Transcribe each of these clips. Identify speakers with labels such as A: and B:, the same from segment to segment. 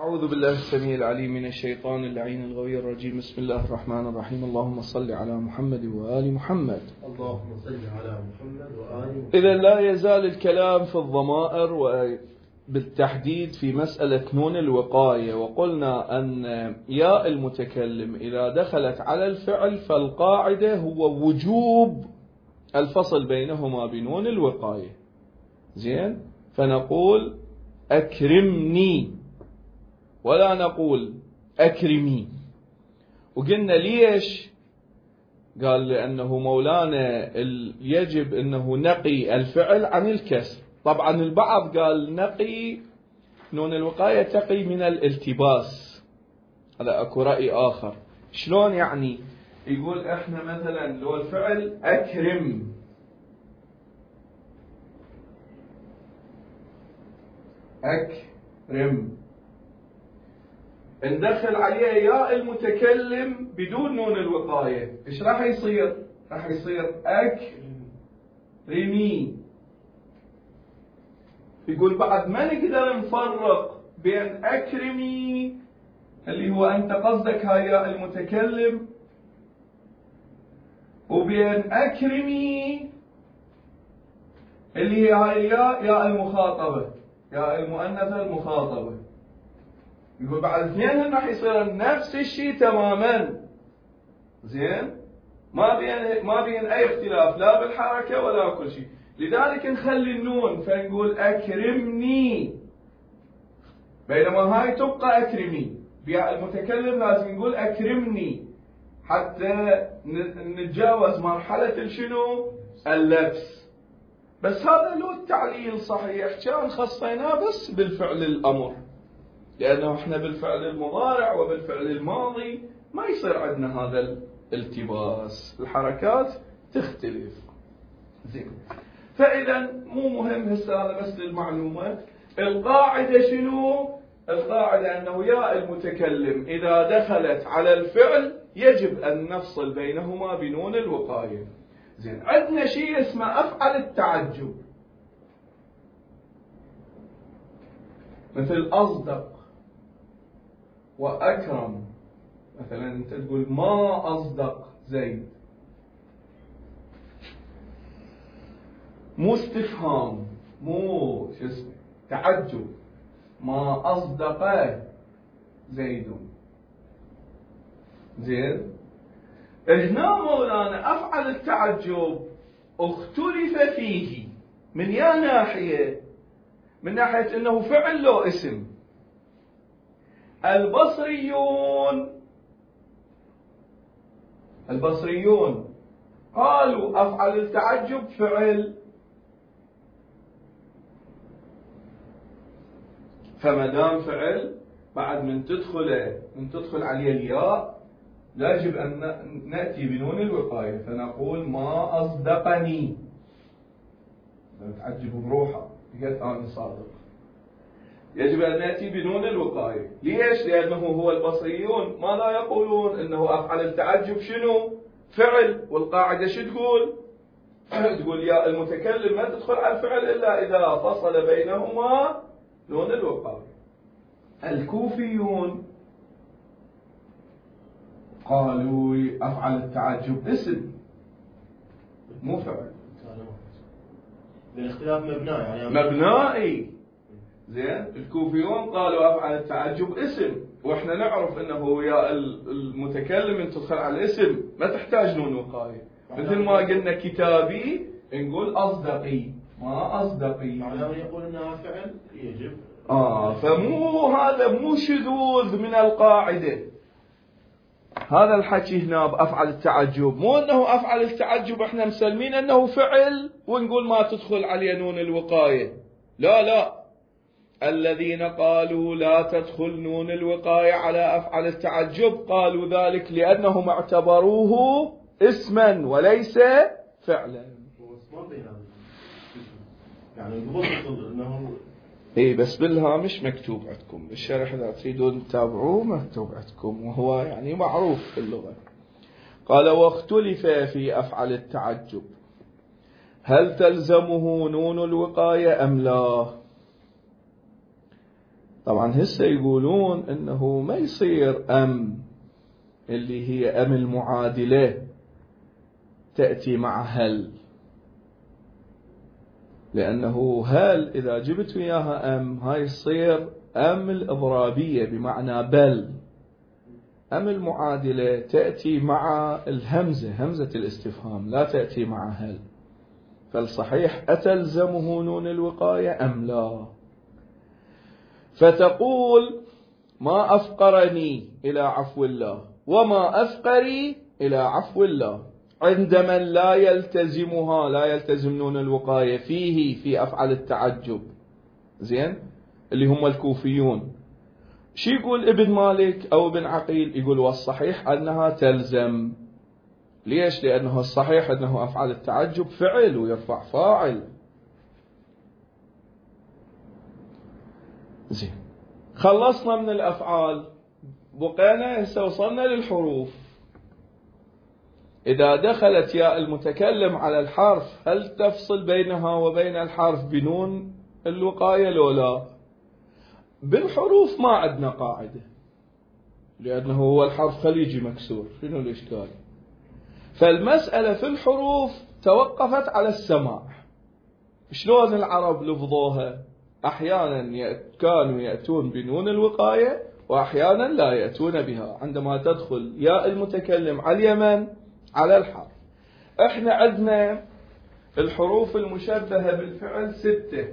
A: أعوذ بالله السميع العليم من الشيطان اللعين الغوي الرجيم. بسم الله الرحمن الرحيم. اللهم صل على محمد وآل محمد.
B: اللهم صل على محمد وآل محمد.
A: إذا لا يزال الكلام في الضمائر وبالتحديد في مسألة نون الوقاية، وقلنا أن ياء المتكلم إذا دخلت على الفعل فالقاعدة هو وجوب الفصل بينهما بنون الوقاية. زين، فنقول أكرمني ولا نقول أكرمي. وقلنا ليش؟ قال لأنه مولانا يجب أنه نقي الفعل عن الكسر. طبعا البعض قال نقي نون الوقاية تقي من الالتباس، هذا أكو رأي آخر. شلون يعني؟ يقول إحنا مثلا لو الفعل أكرم، أكرم ندخل عليه ياء المتكلم بدون نون الوقاية، إيش راح يصير؟ راح يصير أكرمي. يقول بعد ما نقدر نفرق بين أكرمي اللي هو أنت قصدك هاي ياء المتكلم، وبين أكرمي اللي هي هاي ياء المخاطبة، ياء المؤنثة المخاطبة. يقول بعد اثنين راح يصير نفس الشيء تماما. زين، ما بين اي اختلاف لا بالحركه ولا كل شيء. لذلك نخلي النون فنقول اكرمني، بينما هاي تبقى اكرمي. بياء المتكلم لازم نقول اكرمني حتى نتجاوز مرحله الشنو؟ اللبس. بس هذا له التعليل صحيح، كان خصيناه بس بالفعل الامر، لأنه احنا بالفعل المضارع وبالفعل الماضي ما يصير عندنا هذا الالتباس، الحركات تختلف. زين، فإذا مو مهم هسه، هذا بس للمعلومة. القاعدة شنو؟ القاعدة أنه ياء المتكلم إذا دخلت على الفعل يجب أن نفصل بينهما بنون الوقاية. زين، عندنا شيء اسمه أفعل التعجب، مثل أصدق وأكرم. مثلا أنت تقول ما أصدق زيد، مو استفهام، مو شو اسمه تعجب. ما أصدق زيد. زين، هنا مولانا أفعل التعجب اختلف فيه من يا ناحية، من ناحية أنه فعل له اسم. البصريون قالوا أفعل التعجب فعل، فما دام فعل بعد من تدخل عليه الياء يجب أن نأتي بنون الوقاية، فنقول ما أصدقني. تعجب بروحه، قلت أنا صادق. يجب أن نأتي بنون الوقاية. ليش؟ لأنه هو البصريون ماذا يقولون؟ أنه أفعل التعجب شنو؟ فعل. والقاعدة شو تقول؟ تقول يا المتكلم ما تدخل على الفعل إلا إذا فصل بينهما نون الوقاية. الكوفيون قالوا أفعل التعجب اسم مو فعل.
B: بالاختلاف مبناء يعني
A: مبنائي. زين، الكوفيون قالوا أفعل التعجب اسم، وإحنا نعرف أنه يا المتكلم أن تدخل على الاسم ما تحتاج نون وقاية. مثل ما قلنا كتابي نقول أصدقي، ما أصدقي.
B: معناه يقول أنها فعل يجب.
A: فمو هذا مو شذوذ من القاعدة. هذا الحكي هنا بأفعل التعجب، مو أنه أفعل التعجب إحنا مسلمين أنه فعل ونقول ما تدخل عليه نون الوقاية. لا، الذين قالوا لا تدخل نون الوقاية على أفعل التعجب قالوا ذلك لأنهم اعتبروه اسما وليس فعلا.
B: يعني المفروض أنه
A: بس بالهامش مكتوب عندكم، بالشرح إذا تريدون تتابعوه مكتوب عندكم، وهو يعني معروف في اللغة. قال واختلف في أفعل التعجب هل تلزمه نون الوقاية أم لا؟ طبعا هسه يقولون انه ما يصير ام اللي هي ام المعادلة تأتي مع هل، لأنه هل إذا جبت وياها ام هاي يصير ام الإضرابية بمعنى بل. ام المعادلة تأتي مع الهمزة، همزة الاستفهام، لا تأتي مع هل. فالصحيح أتلزمه نون الوقاية أم لا؟ فتقول ما أفقرني إلى عفو الله وما أفقري إلى عفو الله، عند من لا يلتزمها، لا يلتزم نون الوقاية فيه في أفعل التعجب، زين، اللي هم الكوفيون. شي يقول ابن مالك أو ابن عقيل؟ يقول والصحيح أنها تلزم. ليش؟ لأنه الصحيح أنه أفعل التعجب فعل ويرفع فاعل. زين، خلصنا من الأفعال، بقينا هسه وصلنا للحروف. إذا دخلت ياء المتكلم على الحرف هل تفصل بينها وبين الحرف بنون الوقاية لو لا؟ بالحروف ما عندنا قاعدة، لأنه هو الحرف خليجي مكسور، شنو الإشكال؟ فالمسألة في الحروف توقفت على السماع. شلون العرب لفظوها؟ أحيانا كانوا يأتون بنون الوقاية وأحيانا لا يأتون بها عندما تدخل ياء المتكلم على اليمن على الحرف. احنا عندنا الحروف المشبهة بالفعل 6.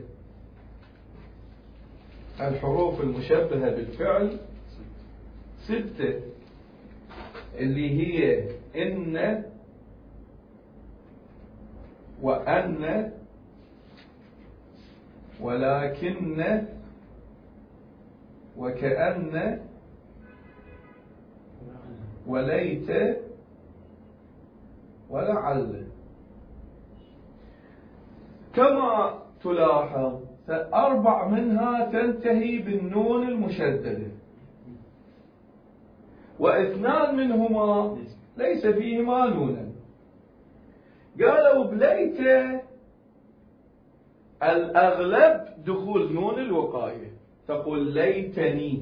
A: الحروف المشبهة بالفعل 6 اللي هي إن وأن ولكن وكأن وليت ولعل. كما تلاحظ 4 منها تنتهي بالنون المشددة، و2 منهما ليس فيهما نونا. قالوا بليت الأغلب دخول نون الوقاية، تقول ليتني،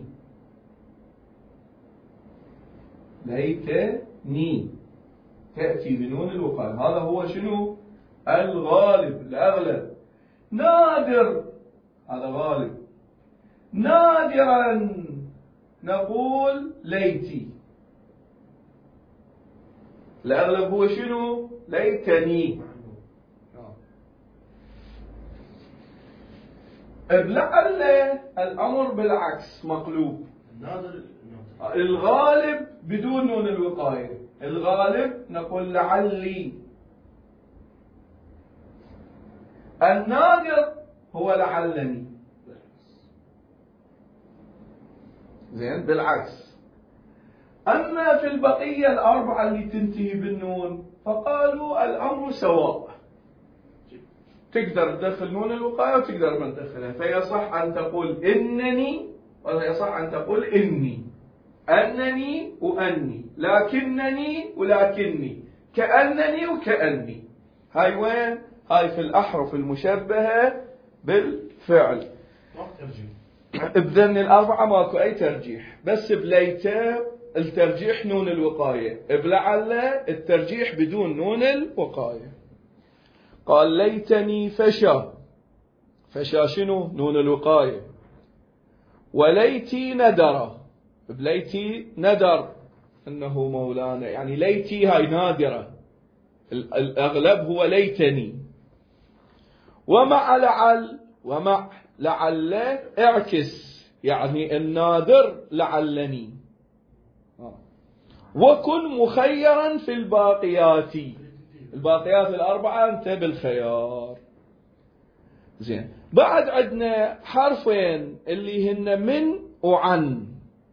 A: ليتني تأتي بنون الوقاية، هذا هو شنو؟ الغالب، الأغلب. نادر، هذا غالب. نادرا نقول ليتي، الأغلب هو شنو؟ ليتني. بلعل الأمر بالعكس مقلوب، الغالب بدون نون الوقاية، الغالب نقول لعلي. النادر هو لعلني، زين، بالعكس. أما في البقية 4 اللي تنتهي بالنون فقالوا الأمر سواء، تقدر تدخل نون الوقاية وتقدر ما تدخلها، فيصح أن تقول إنني ويصح أن تقول إني، أنني وأني، لكنني ولكني، كأنني وكأني. هاي وين؟ هاي في الأحرف المشبهة بالفعل. بذن 4 ماكو أي ترجيح، بس بليتا الترجيح نون الوقاية، بلعل الترجيح بدون نون الوقاية. قال ليتني فشا، فشا شنو؟ نون الوقاية. وليتي ندر، بليتي ندر إنه مولانا، يعني ليتي هاي نادرة، الأغلب هو ليتني. ومع لعل، ومع لعل اعكس، يعني النادر لعلني. وكن مخيرا في الباقيات، الباقيات 4 أنت بالخيار. زين، بعد عندنا حرفين اللي هن من وعن.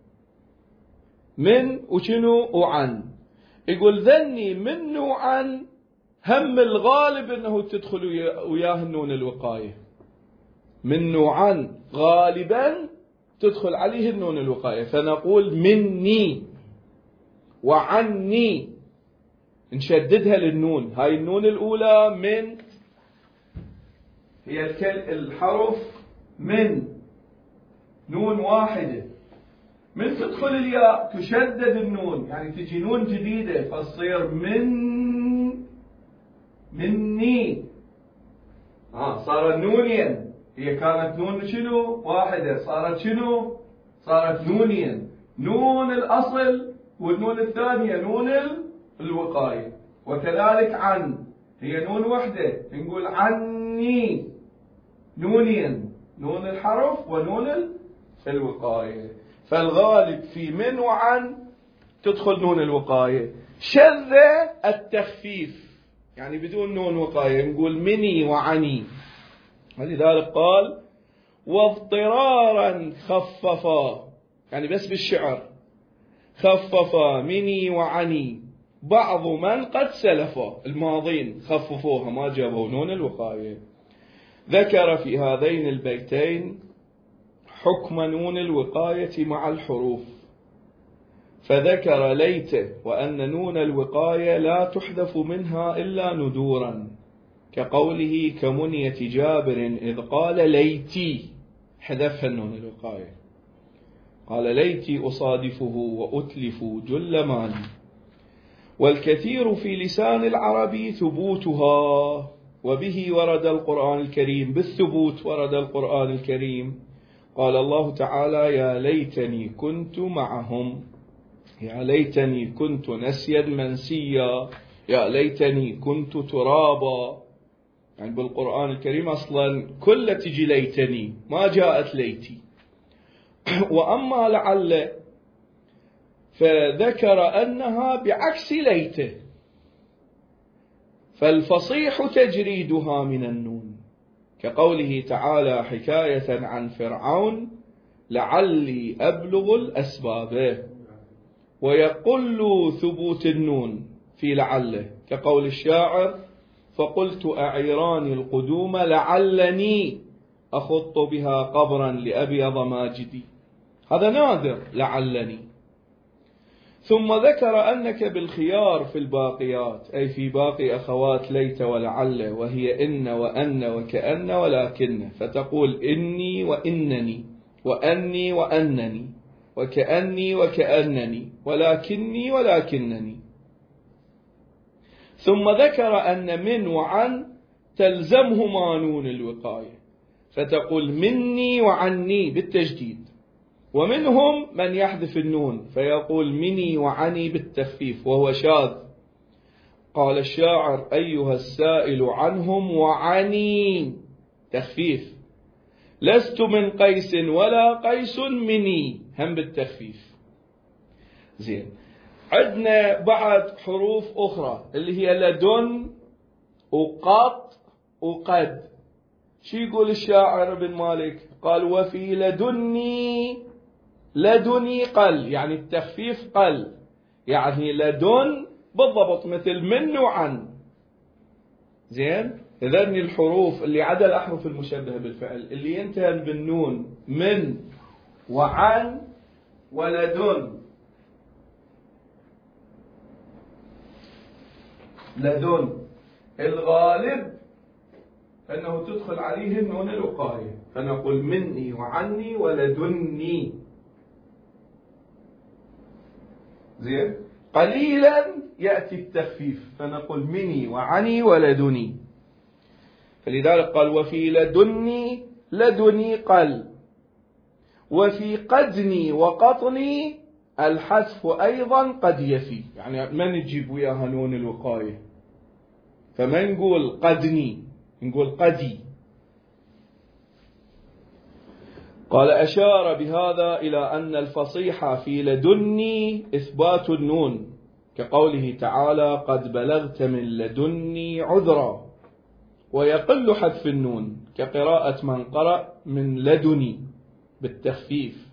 A: من وشنو؟ وعن. يقول ذني من وعن هم الغالب انه تدخل وياه النون الوقاية. من وعن غالبا تدخل عليه النون الوقاية، فنقول مني وعني، نشددها للنون. هاي النون الأولى من، هي الحرف من، نون واحدة. من تدخل الياء تشدد النون، يعني تجي نون جديدة فتصير مني. صارت نونين، هي كانت نون شنو واحدة، صارت شنو؟ صارت نونين. نون الأصل والنون الثانية نون الوقاية. وكذلك عن، هي نون وحدة، نقول عني. نونين، نون الحرف ونون الوقاية. فالغالب في من وعن تدخل نون الوقاية. شذ التخفيف، يعني بدون نون وقاية نقول مني وعني. ولذلك قال واضطرارا خففا، يعني بس بالشعر خففا مني وعني بعض من قد سلفا، الماضين خففوها ما جابوا نون الوقاية. ذكر في هذين البيتين حكم نون الوقاية مع الحروف، فذكر ليت وأن نون الوقاية لا تحذف منها إلا ندورا، كقوله كمنية جابر إذ قال ليتي، حذفها النون الوقاية، قال ليتي أصادفه وأتلف جل مالي. والكثير في لسان العربي ثبوتها، وبه ورد القرآن الكريم، بالثبوت ورد القرآن الكريم. قال الله تعالى يا ليتني كنت معهم، يا ليتني كنت نسيا منسيا، يا ليتني كنت ترابا. يعني بالقرآن الكريم أصلا كل تجي ليتني، ما جاءت ليتي. وأما لعل فذكر أنها بعكس ليته، فالفصيح تجريدها من النون، كقوله تعالى حكاية عن فرعون لعلي أبلغ الأسباب. ويقل ثبوت النون في لعله، كقول الشاعر فقلت أعيراني القدوم لعلني أخط بها قبرا لأبيض ماجدي، هذا نادر لعلني. ثم ذكر أنك بالخيار في الباقيات، أي في باقي أخوات ليت ولعل، وهي إن وأن وكأن ولكن، فتقول إني وإنني وأني وأنني وكأني وكأنني ولكني ولكنني. ثم ذكر أن من وعن تلزمهما نون الوقاية، فتقول مني وعني بالتجديد. ومنهم من يحذف النون فيقول مني وعني بالتخفيف وهو شاذ. قال الشاعر أيها السائل عنهم وعني، تخفيف. لست من قيس ولا قيس مني، هم بالتخفيف. زين، عندنا بعد حروف أخرى اللي هي لدن وقط وقد. شو يقول الشاعر ابن مالك؟ قال وفي لدني قل، يعني التخفيف قل، يعني لدن بالضبط مثل من وعن. زين، إذن الحروف اللي عدا الأحرف المشبهة بالفعل اللي ينتهي بالنون من وعن ولدن، لدن الغالب أنه تدخل عليه النون الوقاية، فنقول مني وعني ولدني. زين، قليلا يأتي التخفيف فنقول مني وعني ولدني. فلذلك قال وفي لدني قل، وفي قدني وقطني الحذف أيضا قد يفي، يعني ما نجيب وياها نون الوقاية، فما نقول قدني نقول قدي. قال أشار بهذا إلى أن الفصيحة في لدني إثبات النون، كقوله تعالى قد بلغت من لدني عذرا، ويقل حذف النون كقراءة من قرأ من لدني بالتخفيف.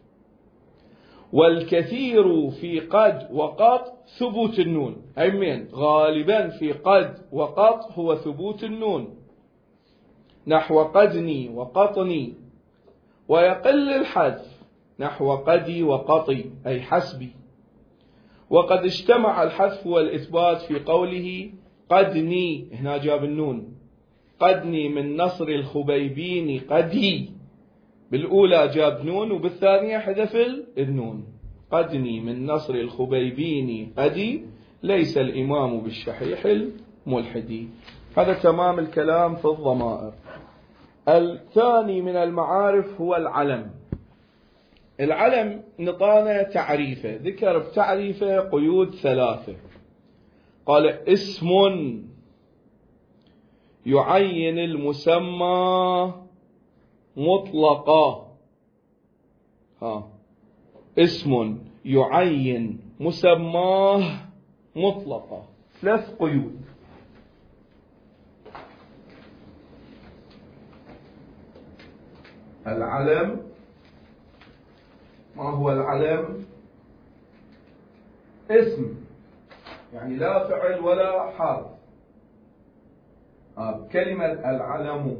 A: والكثير في قد وقط ثبوت النون، أي من غالبا في قد وقط هو ثبوت النون، نحو قدني وقطني. ويقل الحذف نحو قدي وقطي أي حسبي. وقد اجتمع الحذف والإثبات في قوله قدني، هنا جاب النون، قدني من نصر الخبيبين قدي، بالأولى جاب نون وبالثانية حذف النون. قدني من نصر الخبيبين قدي ليس الإمام بالشحيح الملحدي. هذا تمام الكلام في الضمائر. الثاني من المعارف هو العلم. العلم نطانا تعريفه، ذكر بتعريفه قيود ثلاثة. قال اسم يعين المسمى مطلقا. اسم يعين مسماه مطلقا، 3 قيود. العلم، ما هو العلم؟ اسم يعني لا فعل ولا حرف. كلمة العلم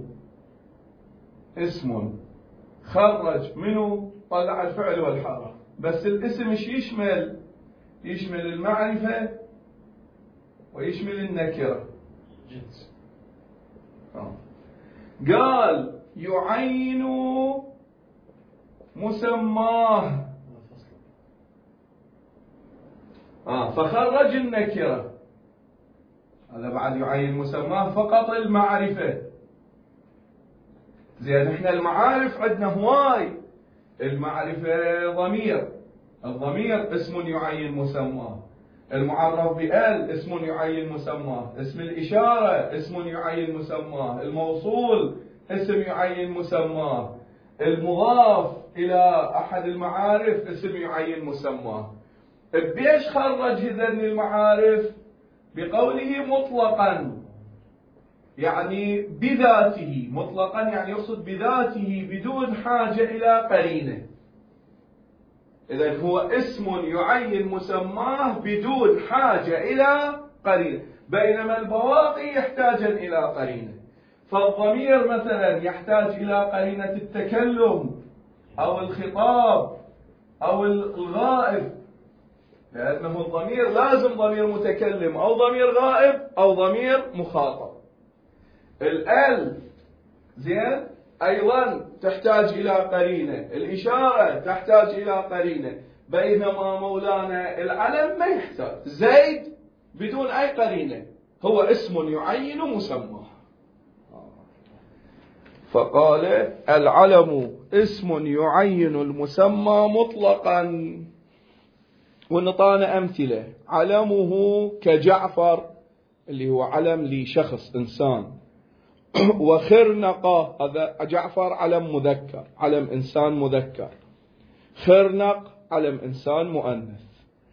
A: اسم خرج منه طلع الفعل والحرف، بس الاسم ايش يشمل؟ يشمل المعرفة ويشمل النكرة. قال يعين مسماه، فخرج النكرة. هذا بعد يعين مسماه فقط المعرفة. زين، احنا المعارف عندنا هواي. المعرفة ضمير، الضمير اسم يعين مسماه. المعرف بال اسم يعين مسماه. اسم الإشارة اسم يعين مسماه. الموصول اسم يعين مسماه. المضاف إلى أحد المعارف اسم يعين مسماه. بيش خرج هذين المعارف؟ بقوله مطلقا، يعني بذاته. مطلقا يعني يقصد بذاته بدون حاجة إلى قرينة. إذن هو اسم يعين مسماه بدون حاجة إلى قرينة، بينما البواقي يحتاج إلى قرينة. فالضمير مثلا يحتاج إلى قرينة التكلم أو الخطاب أو الغائب، لأنه الضمير لازم ضمير متكلم أو ضمير غائب أو ضمير مخاطب. الال زين أيضا تحتاج إلى قرينة. الإشارة تحتاج إلى قرينة، بينما مولانا العلم ما يحتاج. زيد بدون أي قرينة، هو اسم يعين مسماه. فقال العلم اسم يعين المسمى مطلقا. ونطانا أمثلة. علمه كجعفر اللي هو علم لشخص إنسان، وخرنقة هذا جعفر علم مذكر، علم إنسان مذكر. خرنق علم إنسان مؤنث.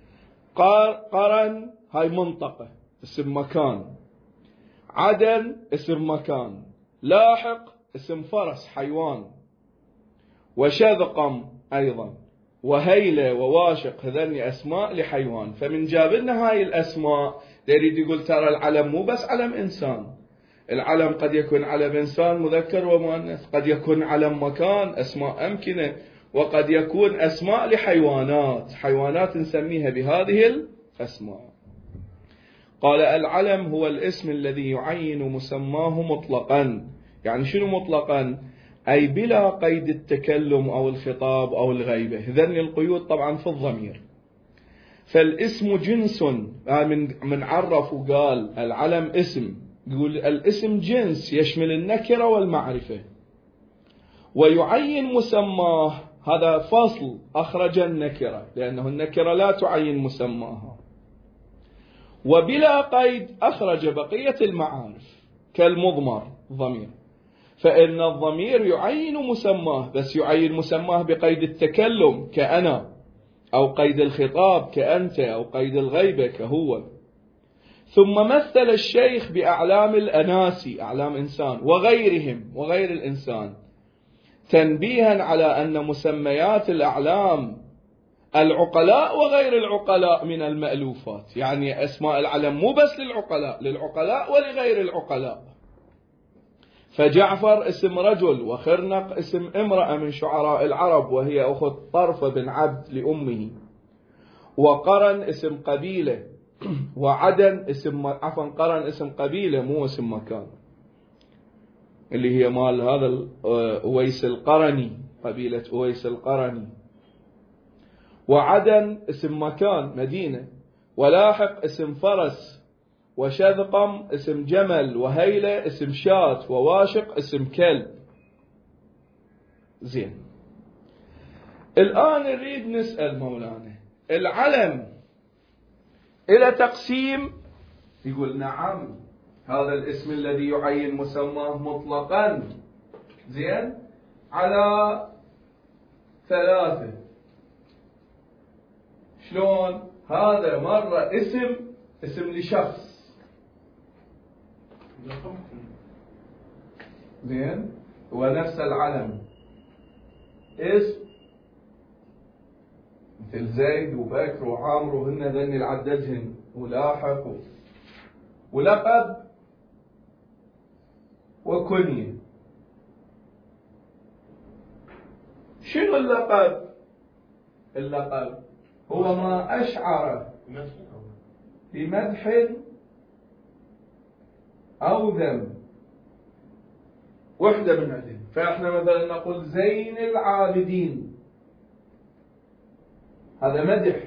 A: قرن هاي منطقة اسم مكان. عدن اسم مكان. لاحق اسم فرس حيوان. وشذقم أيضا. وهيلة وواشق هذين أسماء لحيوان. فمن جاب لنا هاي الأسماء يريد يقول ترى العلم مو بس علم إنسان. العلم قد يكون علم إنسان مذكر ومؤنث، قد يكون علم مكان أسماء أمكنة، وقد يكون أسماء لحيوانات، حيوانات نسميها بهذه الأسماء. قال العلم هو الاسم الذي يعين مسماه مطلقا. يعني شنو مطلقا؟ أي بلا قيد التكلم أو الخطاب أو الغيبة. ذن القيود طبعا في الضمير. فالاسم جنس، من عرف وقال العلم اسم، يقول الاسم جنس يشمل النكرة والمعرفة. ويعين مسماه، هذا فصل أخرج النكرة، لأنه النكرة لا تعين مسماها. وبلا قيد أخرج بقية المعارف كالمضمر ضمير. فإن الضمير يعين مسماه، بس يعين مسماه بقيد التكلم كأنا، أو قيد الخطاب كأنت، أو قيد الغيبة كهو. ثم مثل الشيخ بأعلام الأناسي، أعلام إنسان وغيرهم وغير الإنسان، تنبيها على أن مسميات الأعلام العقلاء وغير العقلاء من المألوفات. يعني أسماء العلم مو بس للعقلاء ولغير العقلاء. فجعفر اسم رجل، وخرنق اسم امرأة من شعراء العرب وهي أخت طرف بن عبد لأمه. وقرن اسم قبيلة. وعدن اسم قرن اسم قبيلة مو اسم مكان، اللي هي مال هذا ويس القرني قبيلة أويس القرني. وعدن اسم مكان مدينة، ولاحق اسم فرس، وشذقم اسم جمل، وهيلة اسم شاة، وواشق اسم كلب. زين، الآن نريد نسأل مولانا، العلم إلى تقسيم؟ يقول نعم، هذا الاسم الذي يعين مسماه مطلقا زين على 3. شلون؟ هذا مرة اسم لشخص زين، ونفس العلم اسم مثل زيد وبكر وعامر وهن ذن العددهن ولاحق، ولقب وكنية. شنو اللقب؟ اللقب هو ما أشعر بمدح أو ذم، وحدة من هذين. فإحنا مثلا نقول زين العابدين، هذا مدح.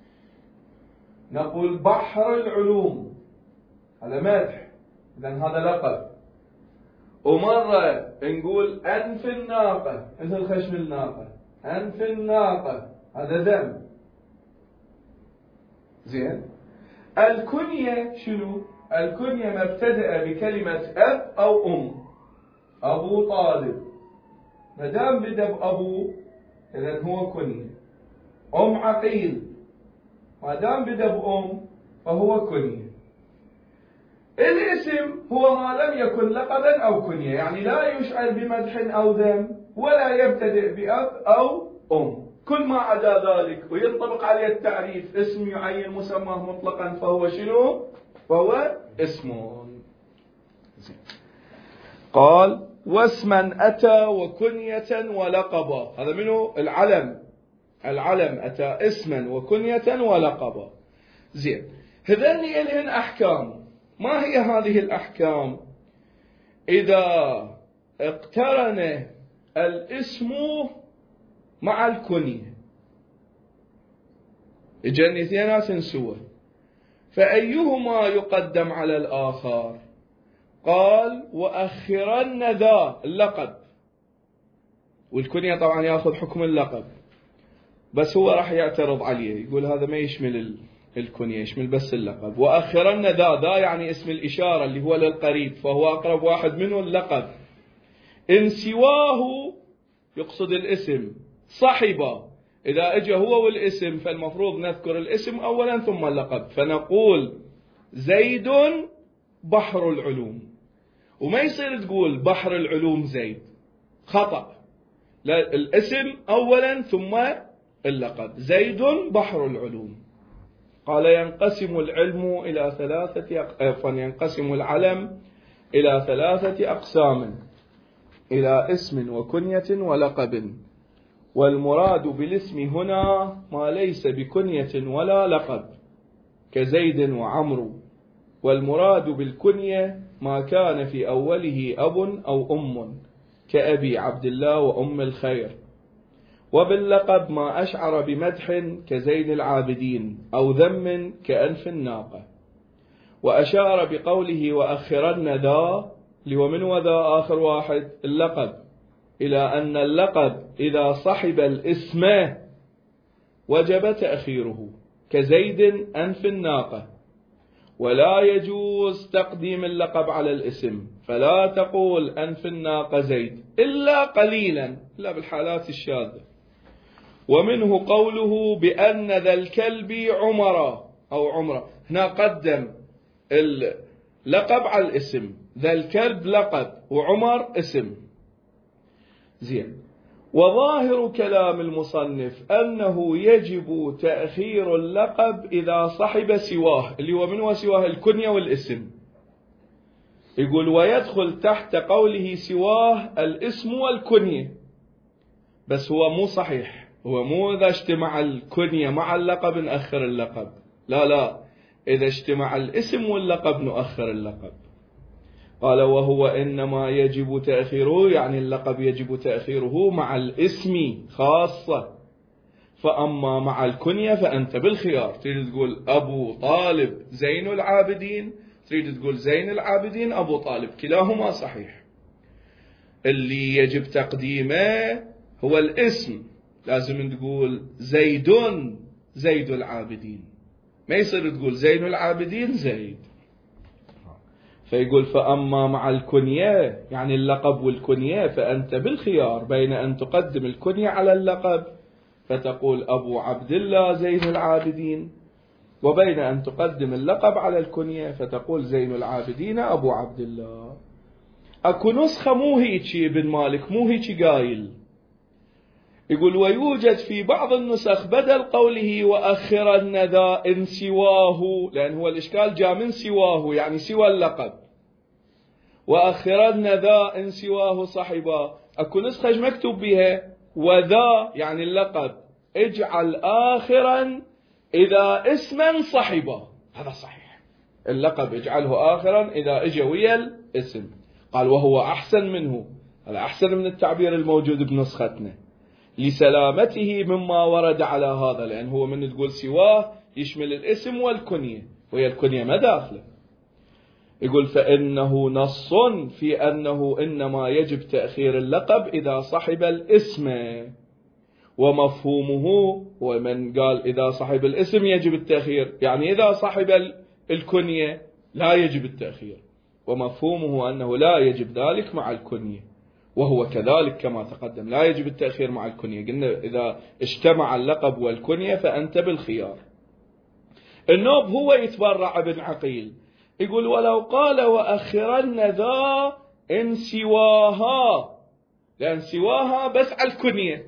A: نقول بحر العلوم، هذا مدح، إذن هذا لقب. ومرة نقول أنف الناقة، مثل خشم الناقة، أنف الناقة، هذا ذم. زين، الكنية شنو؟ الكنية مبتدأ بكلمة أب أو أم. أبو طالب، ما دام بدأ بأبو إذن هو كنية. أم عقيل، ما دام بدأ بأم فهو كنية. الاسم هو ما لم يكن لقبا أو كنية، يعني لا يشعر بمدح أو ذم، ولا يبتدئ بأب أو أم. كل ما عدا ذلك وينطبق عليه التعريف اسم يعين مسماه مطلقا فهو شنو؟ فهو اسم. قال واسما أتى وكنية ولقبا. هذا منه العلم. العلم أتى اسما وكنية ولقبا. زين، هذين لهن أحكام. ما هي هذه الأحكام؟ إذا اقترن الاسم مع الكنية، إجاني اثنينات سوى، فأيهما يقدم على الآخر؟ قال وأخرن ذا اللقب، والكنية طبعا يأخذ حكم اللقب، بس هو راح يعترض عليه، يقول هذا ما يشمل الكنية، يشمل بس اللقب. وأخرن ذا يعني اسم الإشارة اللي هو للقريب، فهو أقرب واحد منه اللقب. إن سواه يقصد الاسم صحبا، إذا اجى هو والاسم فالمفروض نذكر الاسم أولا ثم اللقب، فنقول زيد بحر العلوم، وما يصير تقول بحر العلوم زيد، خطأ. لا، الاسم أولا ثم اللقب. زيد بحر العلوم. قال ينقسم العلم إلى ينقسم العلم إلى 3 أقسام، إلى اسم وكنية ولقب. والمراد بالاسم هنا ما ليس بكنية ولا لقب كزيد وعمرو، والمراد بالكنية ما كان في أوله أب أو أم كأبي عبد الله وأم الخير. وباللقب ما أشعر بمدح كزيد العابدين أو ذم كأنف الناقة. وأشار بقوله وأخرن ذا ومن وذا آخر واحد اللقب، إلى أن اللقب إذا صحب الاسم وجب تأخيره كزيد أنف الناقة. ولا يجوز تقديم اللقب على الاسم، فلا تقول أنف الناقة زيد إلا قليلا، إلا بالحالات الشاذة. ومنه قوله بأن ذا الكلب عمر أو عمرة، هنا قدم اللقب على الاسم، ذا الكلب لقب وعمر اسم. زين، وظاهر كلام المصنف أنه يجب تأخير اللقب إذا صحب سواه، اللي هو من وسواه الكنية والاسم. يقول ويدخل تحت قوله سواه الاسم والكنية، بس هو مو صحيح، هو مو إذا اجتمع الكنية مع اللقب نأخر اللقب، لا، إذا اجتمع الاسم واللقب نؤخر اللقب. قال وهو إنما يجب تأخيره، يعني اللقب يجب تأخيره مع الاسم خاصة، فأما مع الكنية فأنت بالخيار. تريد تقول أبو طالب زين العابدين، تريد تقول زين العابدين أبو طالب، كلاهما صحيح. اللي يجب تقديمه هو الاسم، لازم تقول زيد العابدين، ما يصير تقول زين العابدين زيد. فيقول فأما مع الكنية يعني اللقب والكنية فأنت بالخيار بين أن تقدم الكنية على اللقب فتقول أبو عبد الله زين العابدين، وبين أن تقدم اللقب على الكنية فتقول زين العابدين أبو عبد الله. أكو نسخة مو هيك ابن مالك، مو هيك قايل. يقول ويوجد في بعض النسخ بدل قوله وأخرن ذا إن سواه، لأن هو الإشكال جاء من سواه يعني سوى اللقب، وأخرن ذا إن سواه صحبا. أكو نسخة مكتوب بها وذا يعني اللقب اجعل آخرا إذا اسما صحبا، هذا صحيح، اللقب اجعله آخرا إذا اجى ويا الاسم. قال وهو أحسن منه، هذا أحسن من التعبير الموجود بنسختنا لسلامته مما ورد على هذا، لأن هو من تقول سواه يشمل الاسم والكنية، وهي الكنية ما داخله. يقول فإنه نص في أنه إنما يجب تأخير اللقب إذا صحب الاسم، ومفهومه ومن قال إذا صحب الاسم يجب التأخير، يعني إذا صحب الكنية لا يجب التأخير، ومفهومه أنه لا يجب ذلك مع الكنية، وهو كذلك كما تقدم لا يجب التأخير مع الكنية. قلنا إذا اجتمع اللقب والكنية فأنت بالخيار. النوب هو يتبرع ابن عقيل، يقول ولو قال وأخرن ذا إن سواها، لأن سواها بس على الكنية،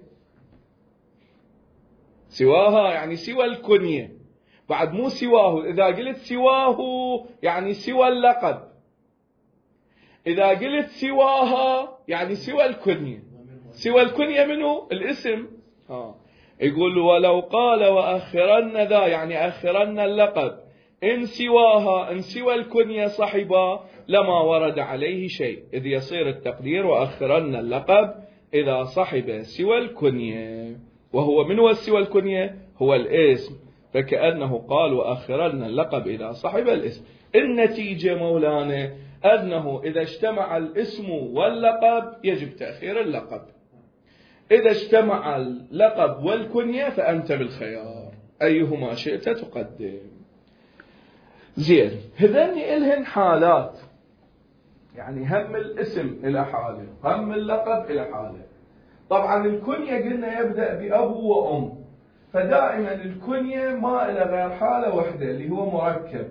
A: سواها يعني سوى الكنية، بعد مو سواه. إذا قلت سواه يعني سوى اللقب، إذا قلت سواها يعني سوى الكنية. سوى الكنية منه الاسم. يقول ولو قال وأخرن ذا يعني أخرن اللقب إن سواها إن سوى الكنية صحبا لما ورد عليه شيء، إذ يصير التقدير وأخرن اللقب إذا صحب سوى الكنية، وهو من هو سوى الكنية؟ هو الاسم، فكأنه قال وأخرن اللقب إذا صحب الاسم. النتيجة مولانا أنه إذا اجتمع الاسم واللقب يجب تأخير اللقب، إذا اجتمع اللقب والكنية فأنت بالخيار أيهما شئت تقدم. زين، هذين إلهن حالات، يعني هم الاسم إلى حاله، هم اللقب إلى حاله. طبعا الكنية قلنا يبدأ بأبو وأم، فدائما الكنية ما إلى غير حالة واحدة اللي هو مركب.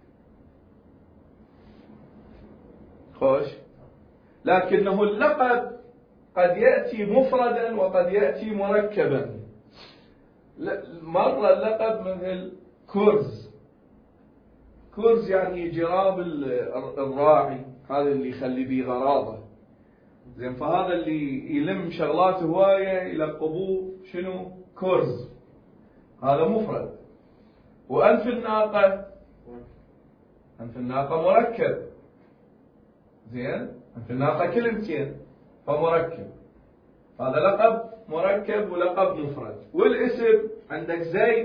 A: خوش، لكنه اللقب قد يأتي مفردا وقد يأتي مركبا. مرة اللقب مثل كرز، كرز يعني جراب الراعي، هذا اللي يخلي بيه غراضه. زين، فهذا اللي يلم شغلات هواية يلقبوه شنو؟ كرز، هذا مفرد. وأنف الناقة، أنف الناقة مركب. زين، أنف الناقة كلمتين فمركب، هذا لقب مركب ولقب مفرد. والاسم عندك زيد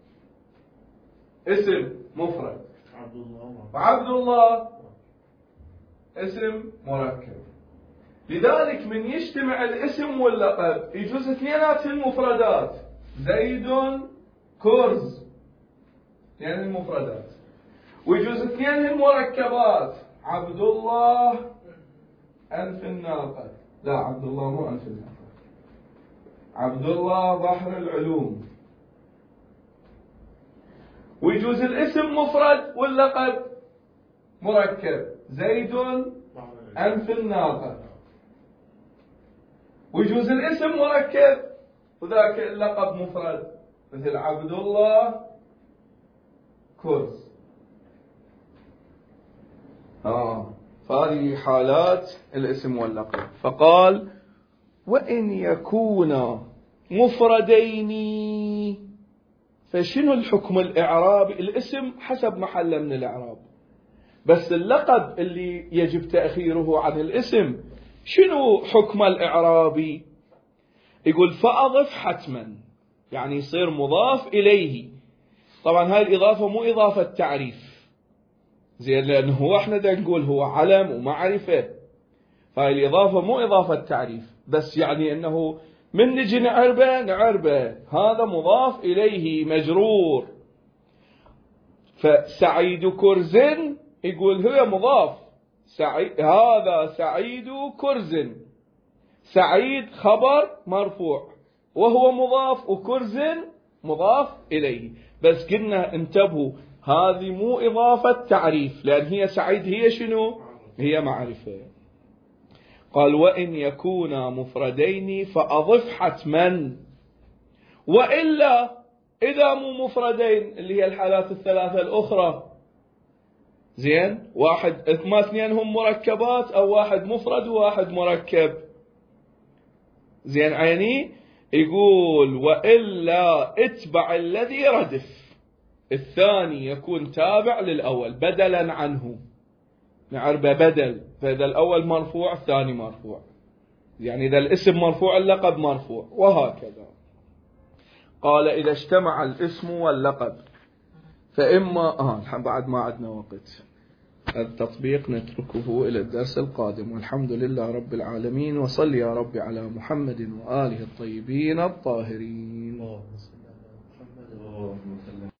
A: اسم مفرد، وعبد الله اسم مركب. لذلك من يجتمع الاسم واللقب يجوز اثنينات المفردات، زيد كرز يعني المفردات، ويجوز اثنين المركبات، عبد الله أنف الناقة، لا عبد الله مو أنف الناقة، عبد الله بحر العلوم. ويجوز الاسم مفرد واللقب مركب، زيد أنف الناقة. ويجوز الاسم مركب وذاك اللقب مفرد، مثل عبد الله كرز. فهذه حالات الاسم واللقب. فقال وإن يكون مفردين، فشنو الحكم الإعرابي؟ الاسم حسب محله من الإعراب، بس اللقب اللي يجب تأخيره عن الاسم شنو حكم الإعرابي؟ يقول فأضف حتما، يعني يصير مضاف إليه. طبعا هاي الإضافة مو إضافة تعريف زين، لأنه هو احنا دا نقول هو علم ومعرفة، فهاي الإضافة مو إضافة تعريف، بس يعني أنه من نجي نعربه هذا مضاف إليه مجرور. فسعيد كرز يقول هو مضاف، هذا سعيد كرز، سعيد خبر مرفوع وهو مضاف، وكرز مضاف إليه. بس قلنا انتبهوا هذه مو إضافة تعريف، لأن هي سعيد هي شنو؟ هي معرفة. قال وإن يكونا مفردين فأضف حتما، وإلا إذا مو مفردين اللي هي الحالات الثلاثة الأخرى زين، واحد ما اثنين هم مركبات أو واحد مفرد وواحد مركب زين عيني، يقول وإلا اتبع الذي ردف، الثاني يكون تابع للأول بدلا عنه، نعربه بدل، فإذا الأول مرفوع الثاني مرفوع، يعني إذا الاسم مرفوع اللقب مرفوع، وهكذا. قال إذا اجتمع الاسم واللقب فإما بعد ما عدنا وقت، التطبيق نتركه إلى الدرس القادم، والحمد لله رب العالمين، وصل يا رب على محمد وآله الطيبين الطاهرين.